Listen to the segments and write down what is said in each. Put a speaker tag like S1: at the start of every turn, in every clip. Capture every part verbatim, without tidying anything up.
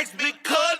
S1: next, big cut.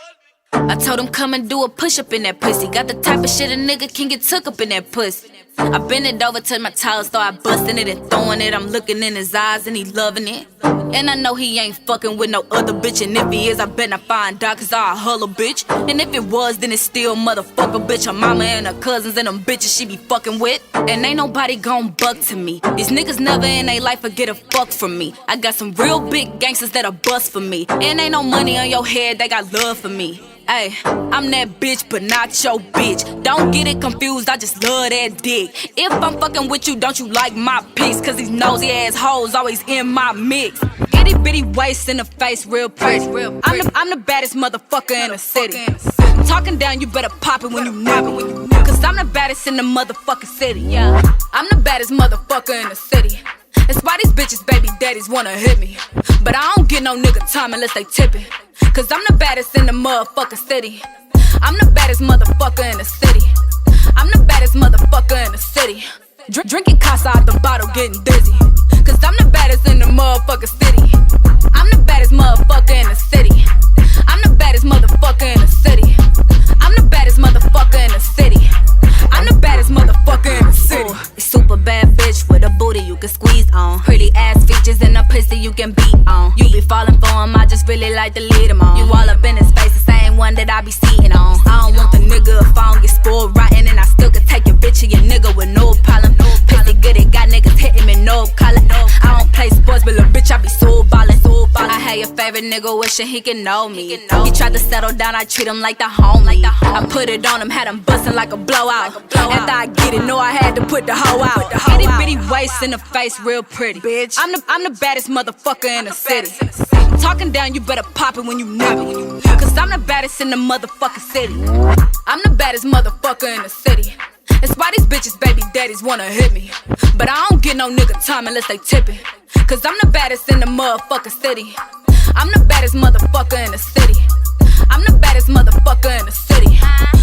S2: I told him come and do a push-up in that pussy. Got the type of shit a nigga can get took up in that pussy. I bend it over till my towel start busting it and throwing it. I'm looking in his eyes and he loving it. And I know he ain't fucking with no other bitch. And if he is, I bet I find out cause I a hull bitch. And if it was, then it's still motherfucker bitch. Her mama and her cousins and them bitches she be fucking with. And ain't nobody gon' buck to me. These niggas never in they life will get a fuck from me. I got some real big gangsters that'll bust for me. And ain't no money on your head, they got love for me. Ay, I'm that bitch, but not your bitch. Don't get it confused, I just love that dick. If I'm fucking with you, don't you like my pics? Cause these nosy ass hoes always in my mix. Itty bitty waist in the face, real pretty. I'm the, I'm the baddest motherfucker in the city. Talking down, you better pop it when you nab it. Cause I'm the baddest in the motherfucking city. Yeah, I'm the baddest motherfucker in the city. That's why these bitches baby daddies wanna hit me. But I don't get no nigga time unless they tip it. Cause I'm the baddest in the motherfucking city. I'm the baddest motherfucker in the city. I'm the baddest motherfucker in the city. Dr- drinking Casa out the bottle, getting dizzy. Cause I'm the baddest in the motherfucking city. I'm the baddest motherfucker in the city. I'm the baddest motherfucker in the city. I'm the baddest motherfucker in the city. I'm the baddest motherfucker in the city. Ooh, super bad bitch with a booty you can squeeze on. Pretty ass features and a pussy you can beat on. You be falling for him, I just really like to lead him on. You all up in his face, the same one that I be seeing on. I don't want the nigga if I don't get spoiled rotten. And I still could take your bitch or your nigga with no problem. Pussy good, it got niggas hitting me, no collar. I don't play sports, but little bitch, I be so ballin'. I had your favorite nigga wishing he could know me. He tried to settle down, I treat him like the homie. I put it on him, had him bustin' like a blowout. After I get it, know I had to put the hoe out. Itty bitty waist in the face, real pretty. Bitch, I'm the, I'm the baddest motherfucker in the city. Talking down, you better pop it when you nab it. Cause I'm the baddest in the motherfucking city. I'm the baddest motherfucker in the city. That's why these bitches baby daddies wanna hit me. But I don't get no nigga time unless they tip it. Cause I'm the baddest in the motherfucking city. I'm the baddest motherfucker in the city. I'm the baddest motherfucker in the city.